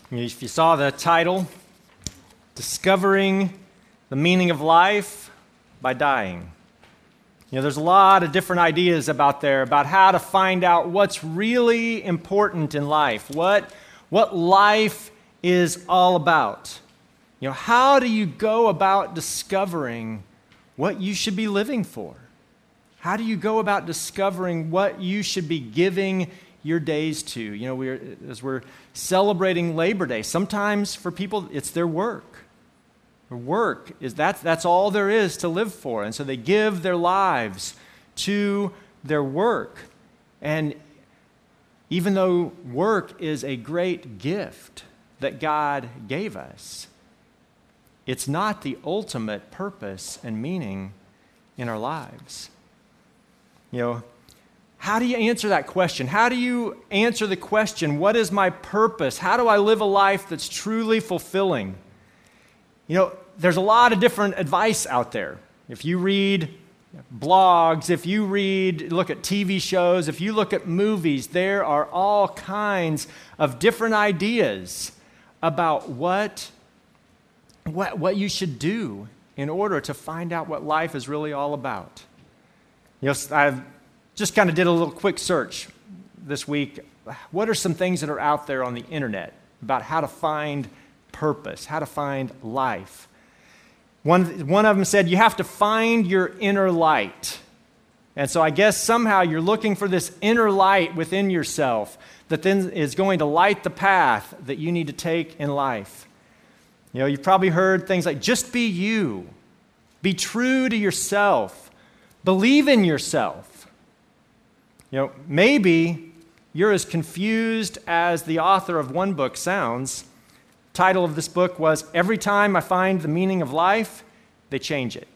If you saw the title, Discovering the Meaning of Life by Dying. There's a lot of different ideas about how to find out what's really important in life, what life is all about. How do you go about discovering what you should be living for? How do you go about discovering what you should be giving your days to? As we're celebrating Labor Day, sometimes for people it's their work. Their work that's all there is to live for, and so they give their lives to their work. And even though work is a great gift that God gave us, it's not the ultimate purpose and meaning in our lives. How do you answer that question? How do you answer the question, what is my purpose? How do I live a life that's truly fulfilling? There's a lot of different advice out there. If you read blogs, if you look at TV shows, if you look at movies, there are all kinds of different ideas about what you should do in order to find out what life is really all about. I've just kind of did a little quick search this week. What are some things that are out there on the internet about how to find purpose, how to find life? One of them said you have to find your inner light. And so I guess somehow you're looking for this inner light within yourself that then is going to light the path that you need to take in life. You've probably heard things like just be you, be true to yourself, believe in yourself. Maybe you're as confused as the author of one book sounds. The title of this book was Every Time I Find the Meaning of Life, They Change It.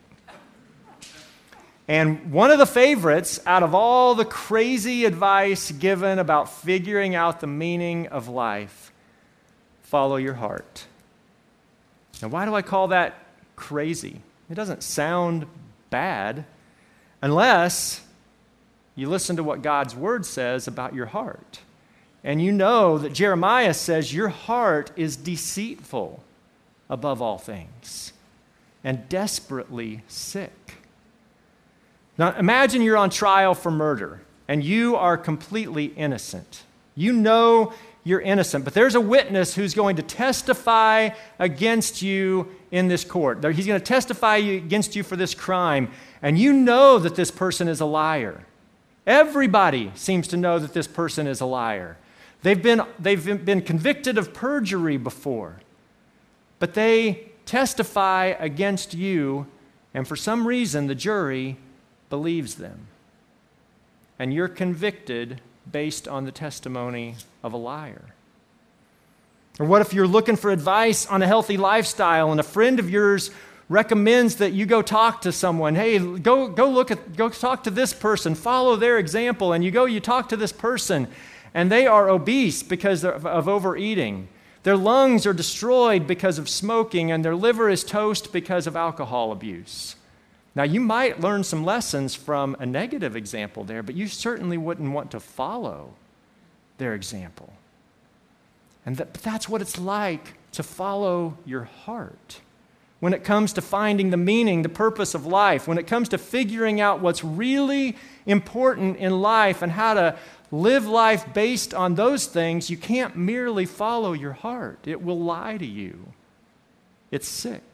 And one of the favorites out of all the crazy advice given about figuring out the meaning of life, follow your heart. Now, why do I call that crazy? It doesn't sound bad unless you listen to what God's word says about your heart. And you know that Jeremiah says your heart is deceitful above all things and desperately sick. Now imagine you're on trial for murder and you are completely innocent. You know you're innocent, but there's a witness who's going to testify against you in this court. He's going to testify against you for this crime, and you know that this person is a liar. Everybody seems to know that this person is a liar. They've been convicted of perjury before, but they testify against you, and for some reason the jury believes them. And you're convicted based on the testimony of a liar. Or what if you're looking for advice on a healthy lifestyle and a friend of yours recommends that you go talk to someone? Hey, go talk to this person, follow their example, and you talk to this person, and they are obese because of overeating. Their lungs are destroyed because of smoking, and their liver is toast because of alcohol abuse. Now, you might learn some lessons from a negative example there, but you certainly wouldn't want to follow their example. And that's what it's like to follow your heart. When it comes to finding the meaning, the purpose of life, when it comes to figuring out what's really important in life and how to live life based on those things, you can't merely follow your heart. It will lie to you. It's sick.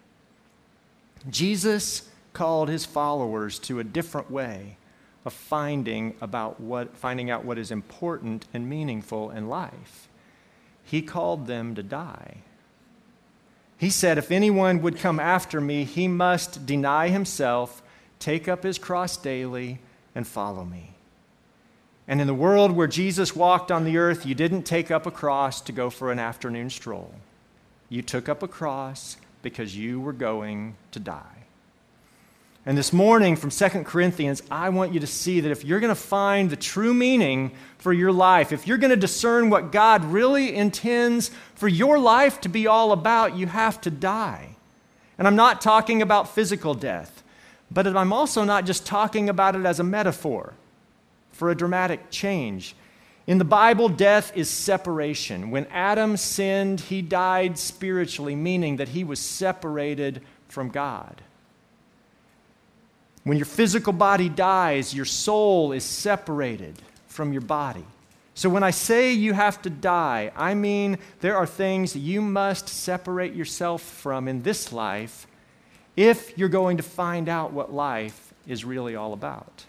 Jesus called his followers to a different way of finding out what is important and meaningful in life. He called them to die. He said, if anyone would come after me, he must deny himself, take up his cross daily, and follow me. And in the world where Jesus walked on the earth, you didn't take up a cross to go for an afternoon stroll. You took up a cross because you were going to die. And this morning from 2 Corinthians, I want you to see that if you're going to find the true meaning for your life, if you're going to discern what God really intends for your life to be all about, you have to die. And I'm not talking about physical death, but I'm also not just talking about it as a metaphor for a dramatic change. In the Bible, death is separation. When Adam sinned, he died spiritually, meaning that he was separated from God. When your physical body dies, your soul is separated from your body. So when I say you have to die, I mean there are things that you must separate yourself from in this life if you're going to find out what life is really all about.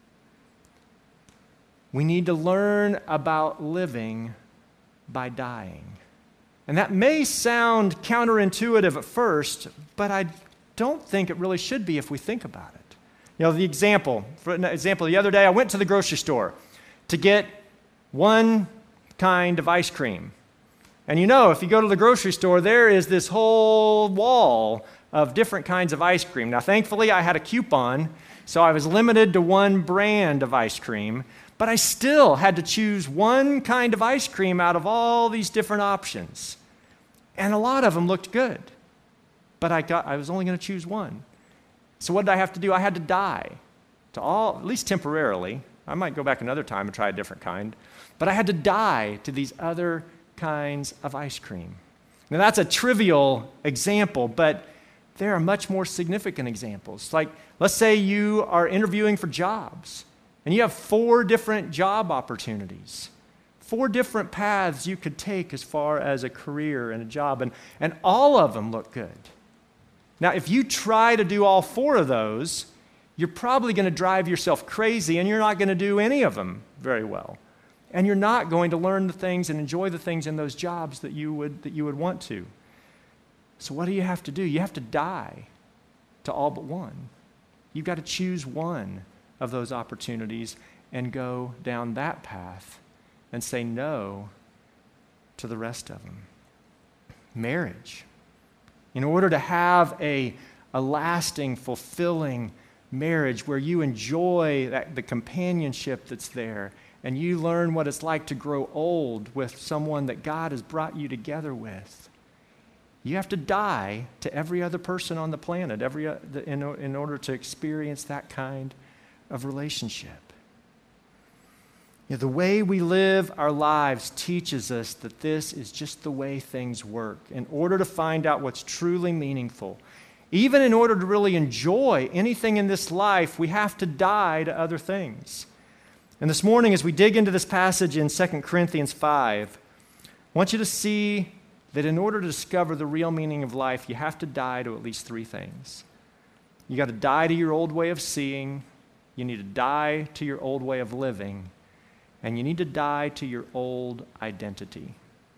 We need to learn about living by dying. And that may sound counterintuitive at first, but I don't think it really should be if we think about it. You know, for an example, the other day I went to the grocery store to get one kind of ice cream. And you know, if you go to the grocery store, there is this whole wall of different kinds of ice cream. Now, thankfully, I had a coupon, so I was limited to one brand of ice cream. But I still had to choose one kind of ice cream out of all these different options. And a lot of them looked good. But I was only going to choose one. So what did I have to do? I had to die to all, at least temporarily. I might go back another time and try a different kind. But I had to die to these other kinds of ice cream. Now that's a trivial example, but there are much more significant examples. Like, let's say you are interviewing for jobs. And you have 4 different job opportunities, 4 different paths you could take as far as a career and a job, and all of them look good. Now, if you try to do all 4 of those, you're probably going to drive yourself crazy, and you're not going to do any of them very well. And you're not going to learn the things and enjoy the things in those jobs that you would want to. So what do you have to do? You have to die to all but one. You've got to choose one of those opportunities and go down that path and say no to the rest of them. Marriage. In order to have a lasting, fulfilling marriage where you enjoy the companionship that's there and you learn what it's like to grow old with someone that God has brought you together with, you have to die to every other person on the planet in order to experience that kind of relationship. You know, the way we live our lives teaches us that this is just the way things work. In order to find out what's truly meaningful, even in order to really enjoy anything in this life, we have to die to other things. And this morning, as we dig into this passage in 2 Corinthians 5, I want you to see that in order to discover the real meaning of life, you have to die to at least 3 things. You got to die to your old way of seeing, you need to die to your old way of living, and you need to die to your old identity.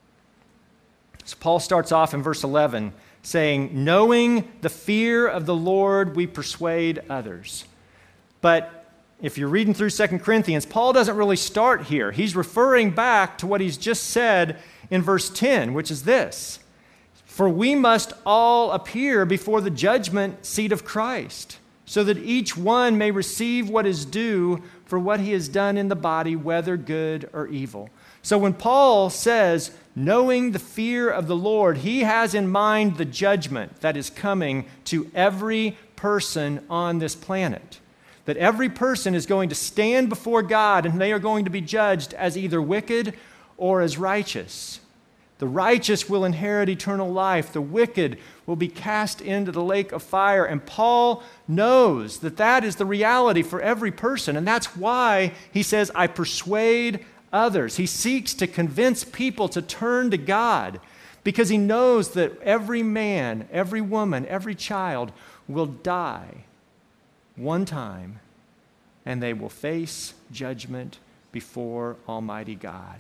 So Paul starts off in verse 11 saying, knowing the fear of the Lord, we persuade others. But if you're reading through 2 Corinthians, Paul doesn't really start here. He's referring back to what he's just said in verse 10, which is this: for we must all appear before the judgment seat of Christ, so that each one may receive what is due for what he has done in the body, whether good or evil. So when Paul says, knowing the fear of the Lord, he has in mind the judgment that is coming to every person on this planet. That every person is going to stand before God and they are going to be judged as either wicked or as righteous. The righteous will inherit eternal life. The wicked will be cast into the lake of fire. And Paul knows that that is the reality for every person. And that's why he says, I persuade others. He seeks to convince people to turn to God because he knows that every man, every woman, every child will die one time and they will face judgment before Almighty God.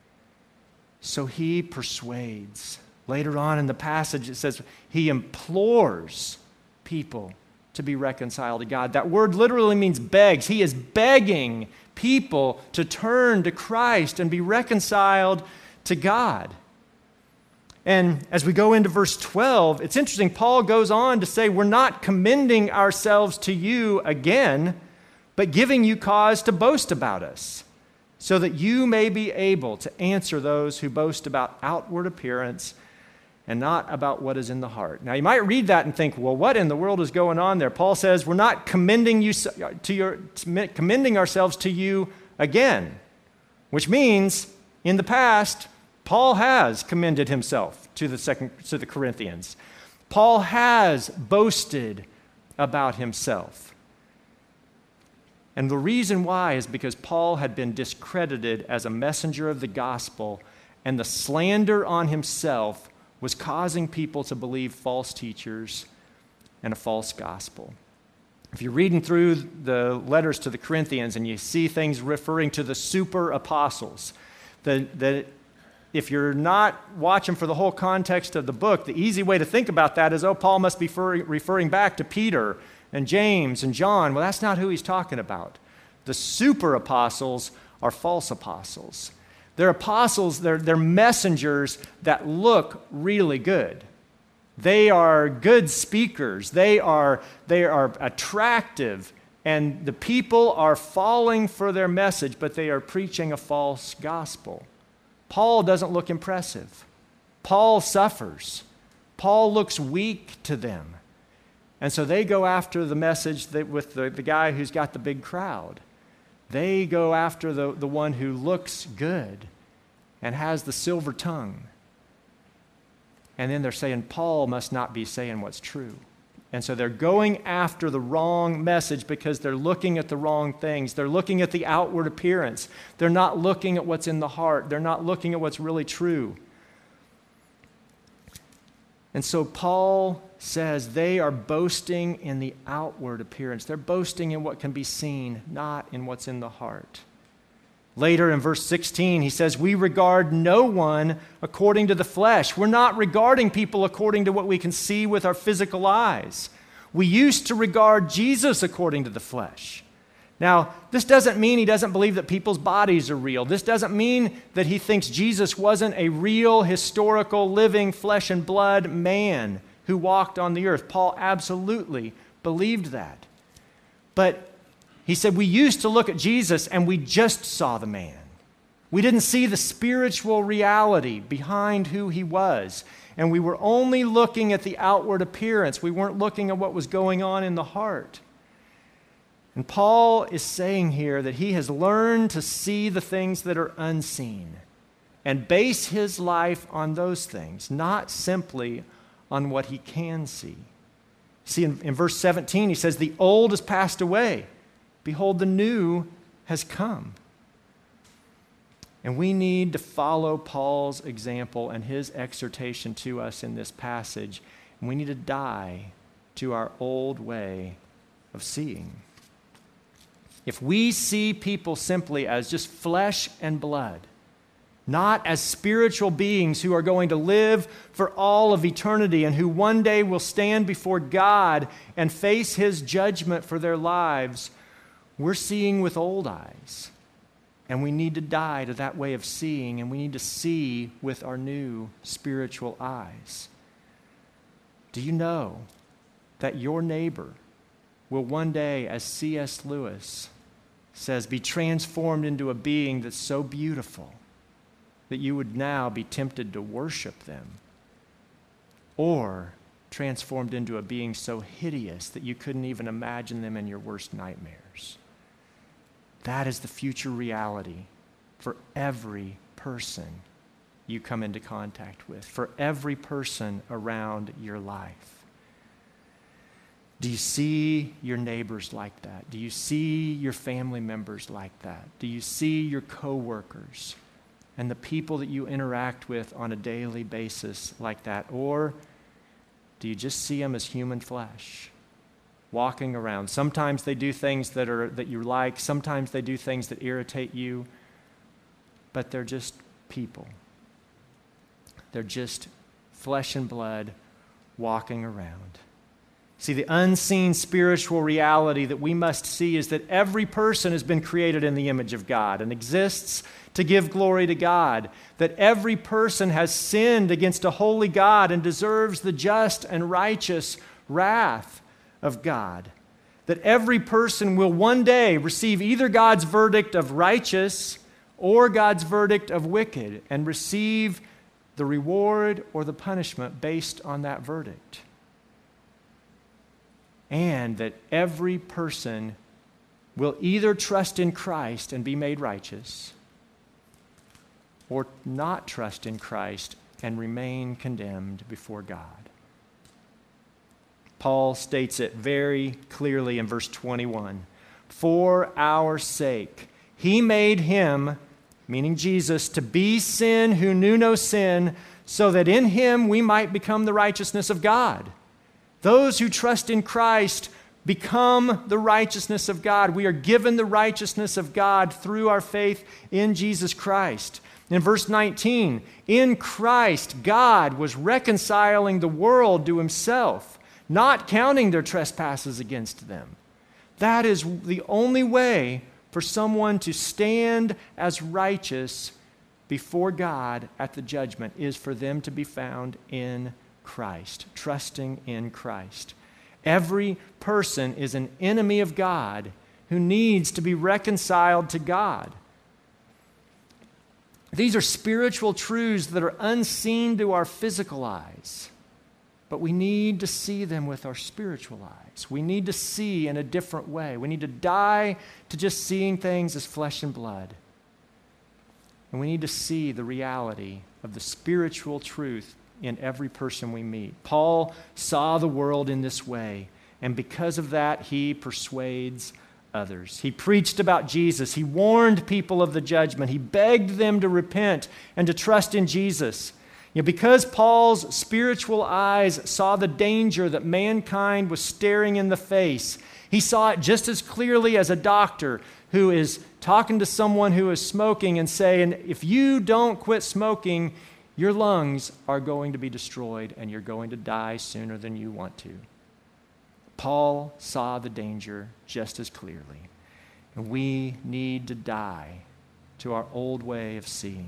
So he persuades. Later on in the passage, it says he implores people to be reconciled to God. That word literally means begs. He is begging people to turn to Christ and be reconciled to God. And as we go into verse 12, it's interesting. Paul goes on to say, we're not commending ourselves to you again, but giving you cause to boast about us, so that you may be able to answer those who boast about outward appearance and not about what is in the heart. Now, you might read that and think, well, what in the world is going on there? Paul says, we're not commending ourselves to you again. which means in the past, Paul has commended himself to the Corinthians. Paul has boasted about himself. And the reason why is because Paul had been discredited as a messenger of the gospel, and the slander on himself was causing people to believe false teachers and a false gospel. If you're reading through the letters to the Corinthians and you see things referring to the super apostles, that if you're not watching for the whole context of the book, the easy way to think about that is, Paul must be referring back to Peter and James and John. Well, that's not who he's talking about. The super apostles are false apostles. They're apostles, they're messengers that look really good. They are good speakers. They are attractive, and the people are falling for their message, but they are preaching a false gospel. Paul doesn't look impressive. Paul suffers. Paul looks weak to them. And so they go after the message with the guy who's got the big crowd. They go after the one who looks good and has the silver tongue. And then they're saying, Paul must not be saying what's true. And so they're going after the wrong message because they're looking at the wrong things. They're looking at the outward appearance. They're not looking at what's in the heart. They're not looking at what's really true. And so Paul says they are boasting in the outward appearance. They're boasting in what can be seen, not in what's in the heart. Later in verse 16, he says, we regard no one according to the flesh. We're not regarding people according to what we can see with our physical eyes. We used to regard Jesus according to the flesh. Now, this doesn't mean he doesn't believe that people's bodies are real. This doesn't mean that he thinks Jesus wasn't a real, historical, living, flesh and blood man who walked on the earth. Paul absolutely believed that. But he said, we used to look at Jesus and we just saw the man. We didn't see the spiritual reality behind who he was. And we were only looking at the outward appearance. We weren't looking at what was going on in the heart. And Paul is saying here that he has learned to see the things that are unseen and base his life on those things, not simply on what he can see. See, in verse 17, he says, the old has passed away. Behold, the new has come. And we need to follow Paul's example and his exhortation to us in this passage. And we need to die to our old way of seeing. If we see people simply as just flesh and blood, not as spiritual beings who are going to live for all of eternity and who one day will stand before God and face his judgment for their lives, we're seeing with old eyes, and we need to die to that way of seeing, and we need to see with our new spiritual eyes. Do you know that your neighbor will one day, as C.S. Lewis says, be transformed into a being that's so beautiful that you would now be tempted to worship them, or transformed into a being so hideous that you couldn't even imagine them in your worst nightmares? That is the future reality for every person you come into contact with, for every person around your life. Do you see your neighbors like that? Do you see your family members like that? Do you see your coworkers and the people that you interact with on a daily basis like that? Or do you just see them as human flesh? Walking around. Sometimes they do things that you like. Sometimes they do things that irritate you. But they're just people. They're just flesh and blood walking around. See, the unseen spiritual reality that we must see is that every person has been created in the image of God and exists to give glory to God. That every person has sinned against a holy God and deserves the just and righteous wrath of God. That every person will one day receive either God's verdict of righteous or God's verdict of wicked and receive the reward or the punishment based on that verdict. And that every person will either trust in Christ and be made righteous, or not trust in Christ and remain condemned before God. Paul states it very clearly in verse 21. For our sake, he made him, meaning Jesus, to be sin who knew no sin, so that in him we might become the righteousness of God. Those who trust in Christ become the righteousness of God. We are given the righteousness of God through our faith in Jesus Christ. In verse 19, in Christ, God was reconciling the world to himself, not counting their trespasses against them. That is the only way for someone to stand as righteous before God at the judgment, is for them to be found in Christ, trusting in Christ. Every person is an enemy of God who needs to be reconciled to God. These are spiritual truths that are unseen to our physical eyes, but we need to see them with our spiritual eyes. We need to see in a different way. We need to die to just seeing things as flesh and blood. And we need to see the reality of the spiritual truth in every person we meet. Paul saw the world in this way, and because of that, he persuades others. He preached about Jesus. He warned people of the judgment. He begged them to repent and to trust in Jesus. Because Paul's spiritual eyes saw the danger that mankind was staring in the face, he saw it just as clearly as a doctor who is talking to someone who is smoking and saying, if you don't quit smoking, your lungs are going to be destroyed and you're going to die sooner than you want to. Paul saw the danger just as clearly. And we need to die to our old way of seeing.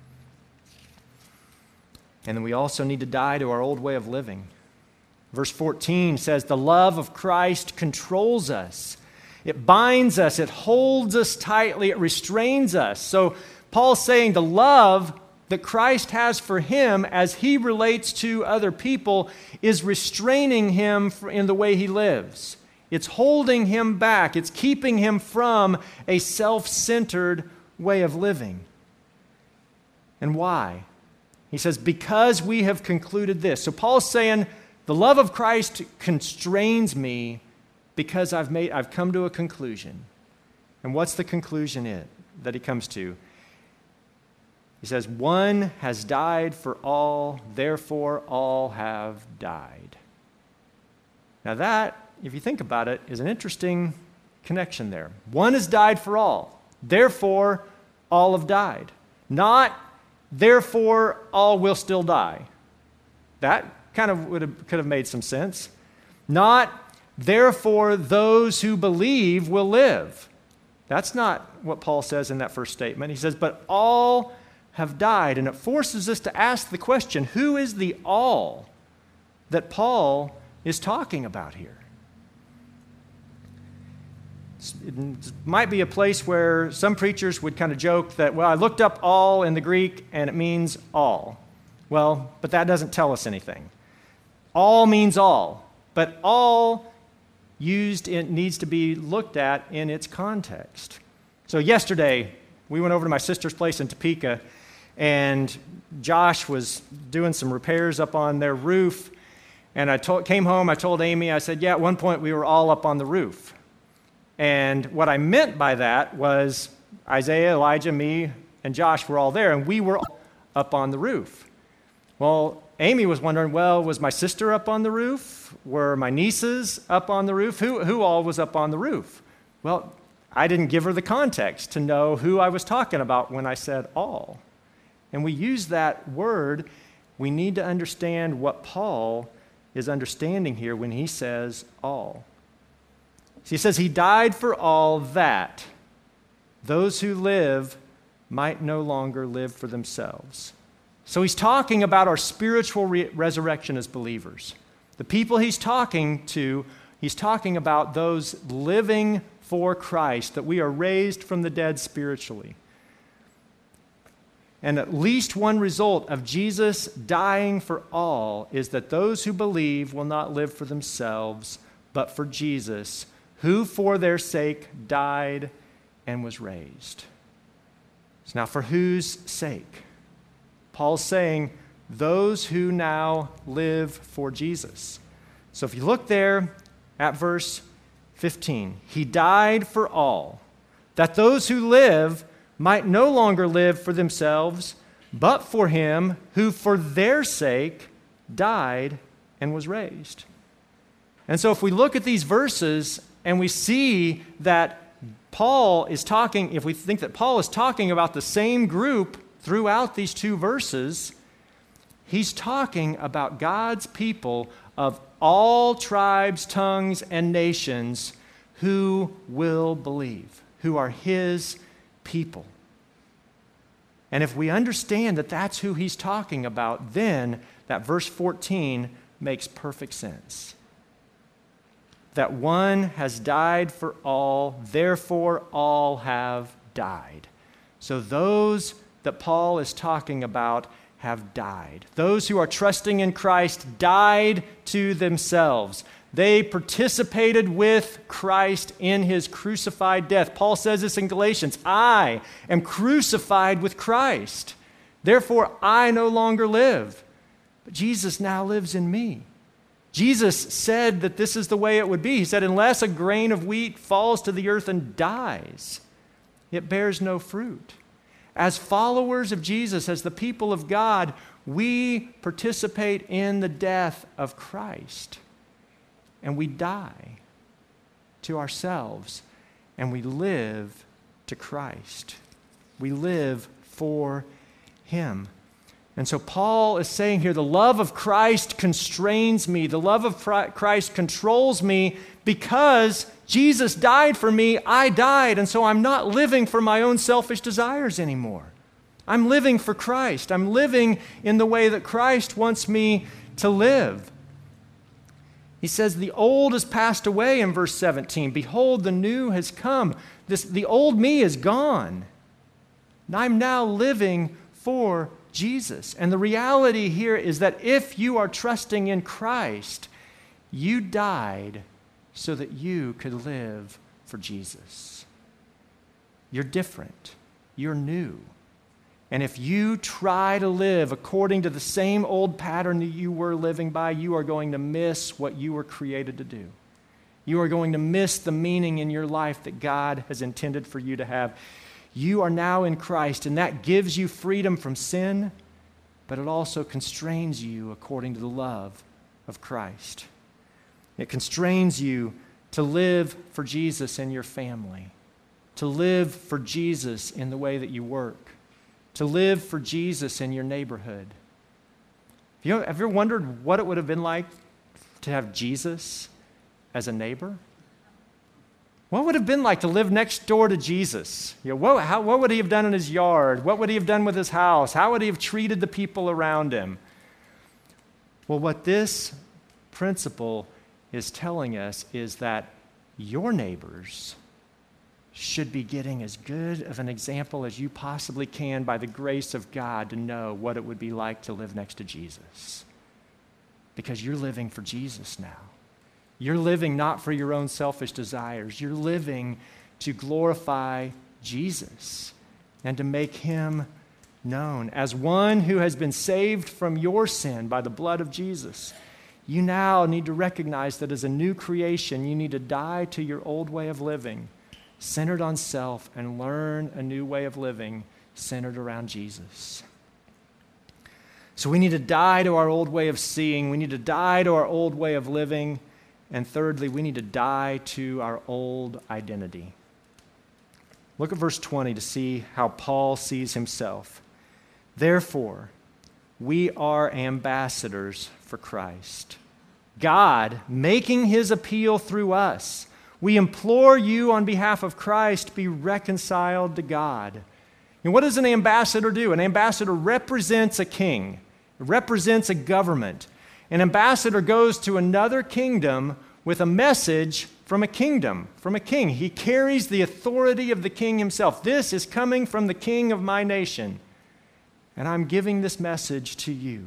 And then we also need to die to our old way of living. Verse 14 says, the love of Christ controls us. It binds us. It holds us tightly. It restrains us. So Paul's saying the love that Christ has for him as he relates to other people is restraining him in the way he lives. It's holding him back. It's keeping him from a self-centered way of living. And why? He says, because we have concluded this. So Paul's saying, the love of Christ constrains me because I've come to a conclusion. And what's the conclusion that he comes to? He says, one has died for all, therefore all have died. Now that, if you think about it, is an interesting connection there. One has died for all, therefore all have died. Not, therefore all will still die. That kind of could have made some sense. Not, therefore those who believe will live. That's not what Paul says in that first statement. He says, but all have died. And it forces us to ask the question, who is the all that Paul is talking about here? It might be a place where some preachers would kind of joke that, well, I looked up all in the Greek and it means all. Well, but that doesn't tell us anything. All means all, but all needs to be looked at in its context. So yesterday, we went over to my sister's place in Topeka, and Josh was doing some repairs up on their roof, and I came home, I told Amy, I said, yeah, at one point we were all up on the roof. And what I meant by that was Isaiah, Elijah, me, and Josh were all there, and we were all up on the roof. Well, Amy was wondering, well, was my sister up on the roof? Were my nieces up on the roof? Who all was up on the roof? Well, I didn't give her the context to know who I was talking about when I said all. And we use that word, we need to understand what Paul is understanding here when he says all. He says he died for all that those who live might no longer live for themselves. So he's talking about our spiritual resurrection as believers. The people he's talking to, he's talking about those living for Christ, that we are raised from the dead spiritually. And at least one result of Jesus dying for all is that those who believe will not live for themselves, but for Jesus, who for their sake died and was raised. So now, for whose sake? Paul's saying, those who now live for Jesus. So if you look there at verse 15, he died for all, that those who live might no longer live for themselves, but for him who for their sake died and was raised. And so if we look at these verses and we see that Paul is talking, if we think that Paul is talking about the same group throughout these two verses, he's talking about God's people of all tribes, tongues, and nations who will believe, who are his people. And if we understand that that's who he's talking about, then that verse 14 makes perfect sense. That one has died for all, therefore all have died. So those that Paul is talking about have died. Those who are trusting in Christ died to themselves. They participated with Christ in his crucified death. Paul says this in Galatians, I am crucified with Christ. Therefore, I no longer live, but Jesus now lives in me. Jesus said that this is the way it would be. He said, unless a grain of wheat falls to the earth and dies, it bears no fruit. As followers of Jesus, as the people of God, we participate in the death of Christ. And we die to ourselves, and we live to Christ. We live for him. And so Paul is saying here, the love of Christ constrains me. The love of Christ controls me because Jesus died for me. I died, and so I'm not living for my own selfish desires anymore. I'm living for Christ. I'm living in the way that Christ wants me to live. He says, the old has passed away in verse 17. Behold, the new has come. The old me is gone. And I'm now living for Jesus. And the reality here is that if you are trusting in Christ, you died so that you could live for Jesus. You're different. You're new. And if you try to live according to the same old pattern that you were living by, you are going to miss what you were created to do. You are going to miss the meaning in your life that God has intended for you to have. You are now in Christ, and that gives you freedom from sin, but it also constrains you according to the love of Christ. It constrains you to live for Jesus in your family, to live for Jesus in the way that you work, to live for Jesus in your neighborhood. Have you ever wondered what it would have been like to have Jesus as a neighbor? What would it have been like to live next door to Jesus? What would he have done in his yard? What would he have done with his house? How would he have treated the people around him? Well, what this principle is telling us is that your neighbors should be getting as good of an example as you possibly can by the grace of God to know what it would be like to live next to Jesus. Because you're living for Jesus now. You're living not for your own selfish desires. You're living to glorify Jesus and to make him known. As one who has been saved from your sin by the blood of Jesus, you now need to recognize that as a new creation, you need to die to your old way of living, centered on self, and learn a new way of living centered around Jesus. So we need to die to our old way of seeing. We need to die to our old way of living. And thirdly, we need to die to our old identity. Look at verse 20 to see how Paul sees himself. Therefore, we are ambassadors for Christ, God making his appeal through us. We implore you on behalf of Christ, be reconciled to God. And what does an ambassador do? An ambassador represents a king, represents a government. An ambassador goes to another kingdom with a message from a kingdom, from a king. He carries the authority of the king himself. This is coming from the king of my nation, and I'm giving this message to you.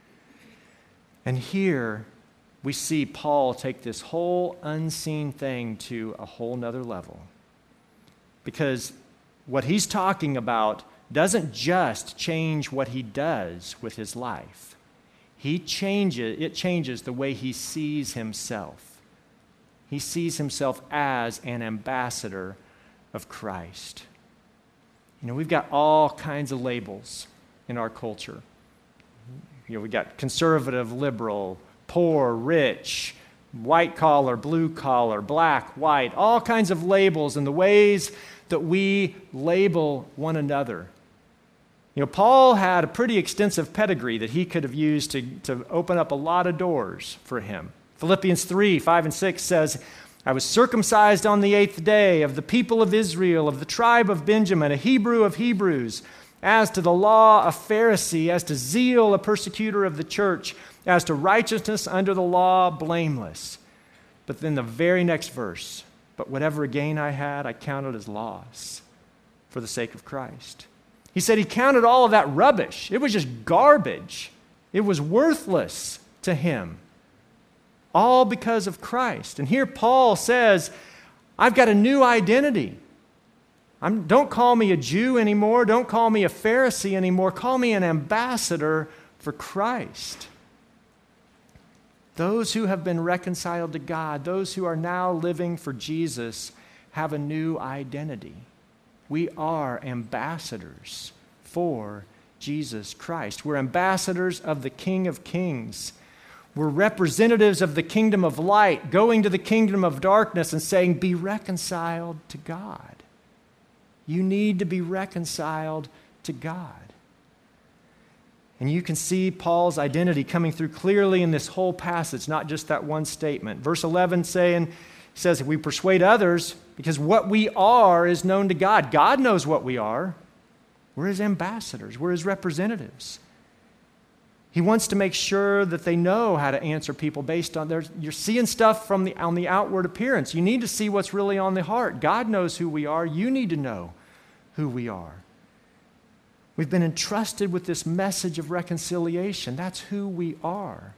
And here we see Paul take this whole unseen thing to a whole nother level. Because what he's talking about doesn't just change what he does with his life. It changes the way he sees himself. He sees himself as an ambassador of Christ. We've got all kinds of labels in our culture. We got conservative, liberal, poor, rich, white collar, blue collar, black, white, all kinds of labels and the ways that we label one another. Paul had a pretty extensive pedigree that he could have used to open up a lot of doors for him. Philippians 3, 5 and 6 says, I was circumcised on the 8th day of the people of Israel, of the tribe of Benjamin, a Hebrew of Hebrews, as to the law, a Pharisee, as to zeal, a persecutor of the church, as to righteousness under the law, blameless. But then the very next verse, but whatever gain I had, I counted as loss for the sake of Christ. He said he counted all of that rubbish. It was just garbage. It was worthless to him. All because of Christ. And here Paul says, I've got a new identity. Don't call me a Jew anymore. Don't call me a Pharisee anymore. Call me an ambassador for Christ. Those who have been reconciled to God, those who are now living for Jesus, have a new identity. We are ambassadors for Jesus Christ. We're ambassadors of the King of Kings. We're representatives of the kingdom of light, going to the kingdom of darkness and saying, be reconciled to God. You need to be reconciled to God. And you can see Paul's identity coming through clearly in this whole passage, not just that one statement. Verse 11 says, we persuade others because what we are is known to God. God knows what we are. We're his ambassadors. We're his representatives. He wants to make sure that they know how to answer people based on you're seeing stuff on the outward appearance. You need to see what's really on the heart. God knows who we are. You need to know who we are. We've been entrusted with this message of reconciliation. That's who we are.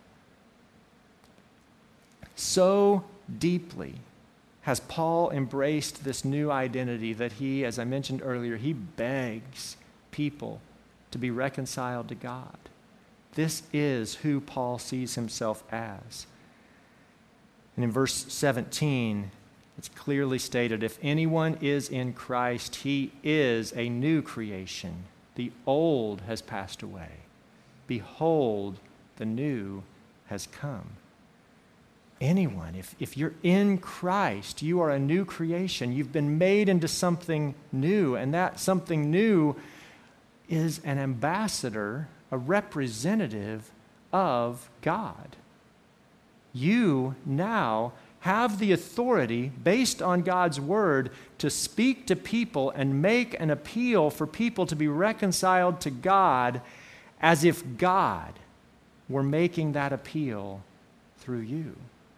So deeply has Paul embraced this new identity that he, as I mentioned earlier, he begs people to be reconciled to God. This is who Paul sees himself as. And in verse 17, it's clearly stated, if anyone is in Christ, he is a new creation. The old has passed away. Behold, the new has come. Anyone, if you're in Christ, you are a new creation. You've been made into something new, and that something new is an ambassador, a representative of God. You now have the authority, based on God's word, to speak to people and make an appeal for people to be reconciled to God as if God were making that appeal through you.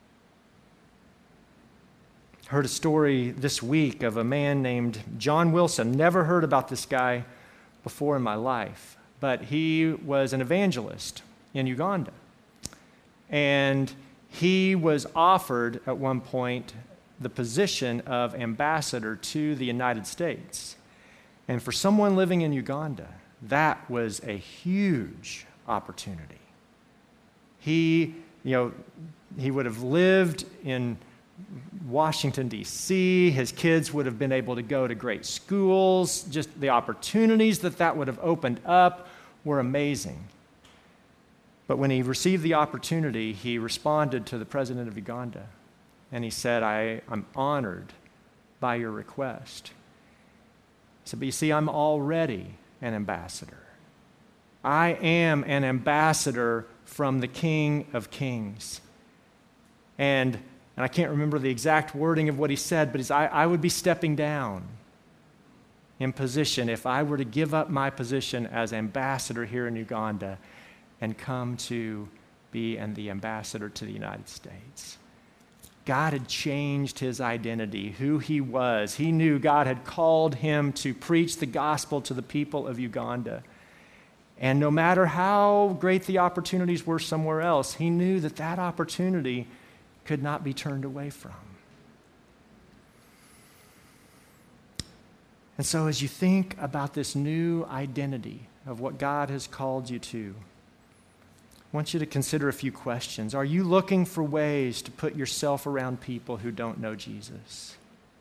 Heard a story this week of a man named John Wilson. Never heard about this guy before in my life, but he was an evangelist in Uganda. And he was offered at one point the position of ambassador to the United States. And for someone living in Uganda, that was a huge opportunity. He would have lived in Washington, D.C. His kids would have been able to go to great schools. Just the opportunities that would have opened up were amazing. But when he received the opportunity, he responded to the president of Uganda, and he said, I'm honored by your request. He said, but you see, I'm already an ambassador. I am an ambassador from the King of Kings. And I can't remember the exact wording of what he said, but I would be stepping down in position if I were to give up my position as ambassador here in Uganda and come to be the ambassador to the United States. God had changed his identity, who he was. He knew God had called him to preach the gospel to the people of Uganda. And no matter how great the opportunities were somewhere else, he knew that opportunity could not be turned away from. And so as you think about this new identity of what God has called you to, I want you to consider a few questions. Are you looking for ways to put yourself around people who don't know Jesus?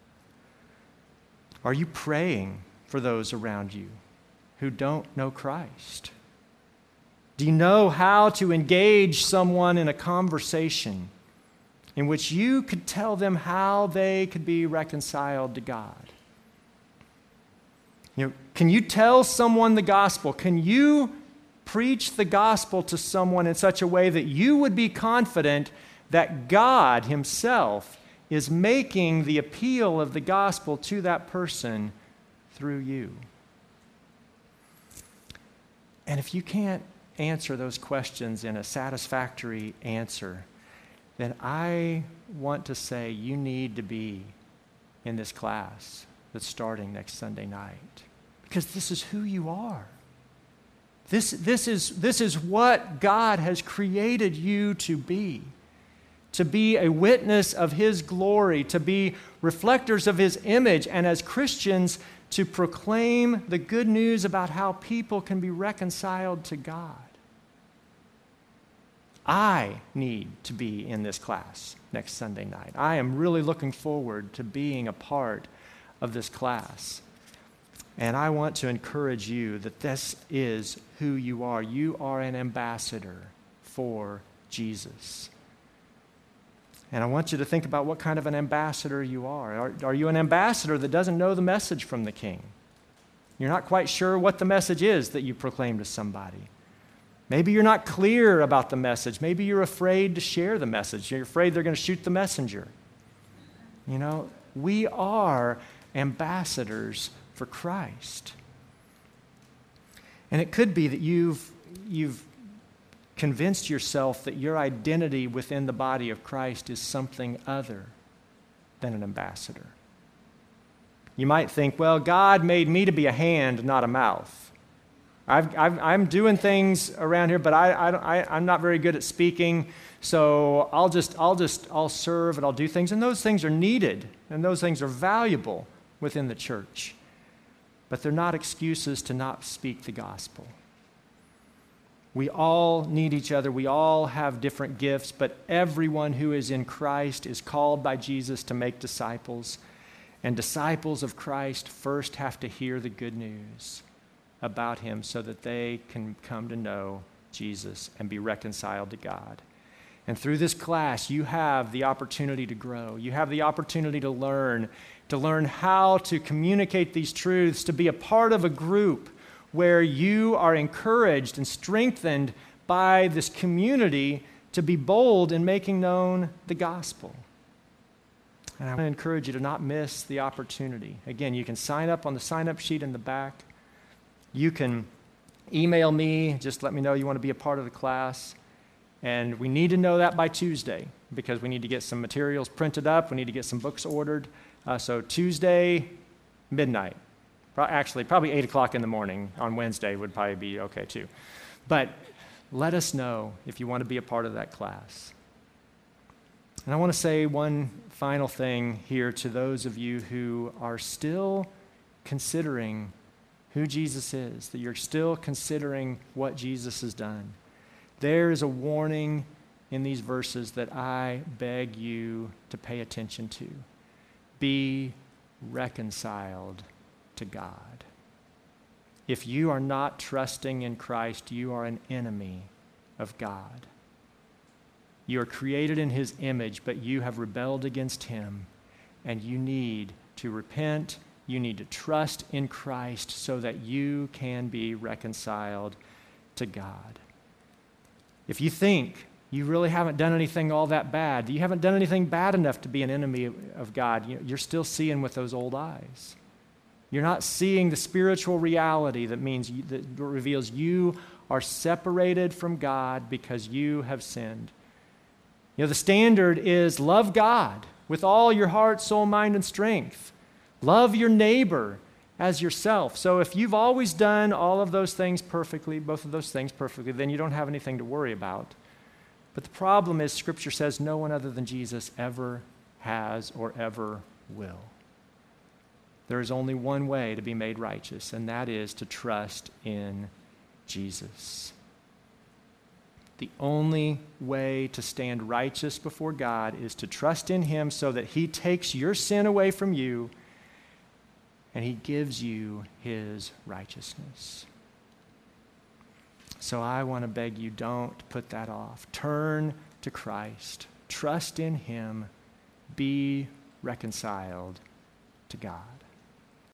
Are you praying for those around you who don't know Christ? Do you know how to engage someone in a conversation in which you could tell them how they could be reconciled to God? Can you tell someone the gospel? Can you preach the gospel to someone in such a way that you would be confident that God himself is making the appeal of the gospel to that person through you? And if you can't answer those questions in a satisfactory answer, then I want to say you need to be in this class that's starting next Sunday night, because this is who you are. This is what God has created you to be a witness of his glory, to be reflectors of his image, and as Christians, to proclaim the good news about how people can be reconciled to God. I need to be in this class next Sunday night. I am really looking forward to being a part of this class. And I want to encourage you that this is who you are. You are an ambassador for Jesus. And I want you to think about what kind of an ambassador you are. Are you an ambassador that doesn't know the message from the King? You're not quite sure what the message is that you proclaim to somebody. Maybe you're not clear about the message. Maybe you're afraid to share the message. You're afraid they're going to shoot the messenger. We are ambassadors for Christ. And it could be that you've convinced yourself that your identity within the body of Christ is something other than an ambassador. You might think, well, God made me to be a hand, not a mouth. I'm doing things around here, but I'm not very good at speaking, so I'll serve and I'll do things, and those things are needed, and those things are valuable within the church. But they're not excuses to not speak the gospel. We all need each other. We all have different gifts, but everyone who is in Christ is called by Jesus to make disciples. And disciples of Christ first have to hear the good news about him so that they can come to know Jesus and be reconciled to God. And through this class, you have the opportunity to grow. You have the opportunity to learn how to communicate these truths, to be a part of a group where you are encouraged and strengthened by this community to be bold in making known the gospel. And I want to encourage you to not miss the opportunity. Again, you can sign up on the sign-up sheet in the back. You can email me, just let me know you want to be a part of the class. And we need to know that by Tuesday, because we need to get some materials printed up. We need to get some books ordered. So Tuesday, midnight. Actually, probably 8 o'clock in the morning on Wednesday would probably be okay too. But let us know if you want to be a part of that class. And I want to say one final thing here to those of you who are still considering who Jesus is, that you're still considering what Jesus has done. There is a warning in these verses that I beg you to pay attention to. Be reconciled to God. If you are not trusting in Christ, you are an enemy of God. You are created in his image, but you have rebelled against him, and you need to repent. You need to trust in Christ so that you can be reconciled to God. If you think you really haven't done anything all that bad, you haven't done anything bad enough to be an enemy of God, you're still seeing with those old eyes. You're not seeing the spiritual reality that reveals you are separated from God because you have sinned. The standard is love God with all your heart, soul, mind, and strength. Love your neighbor as yourself. So if you've always done all of those things perfectly, both of those things perfectly, then you don't have anything to worry about. But the problem is Scripture says no one other than Jesus ever has or ever will. There is only one way to be made righteous, and that is to trust in Jesus. The only way to stand righteous before God is to trust in him so that he takes your sin away from you and he gives you his righteousness. So I want to beg you, don't put that off. Turn to Christ. Trust in him. Be reconciled to God.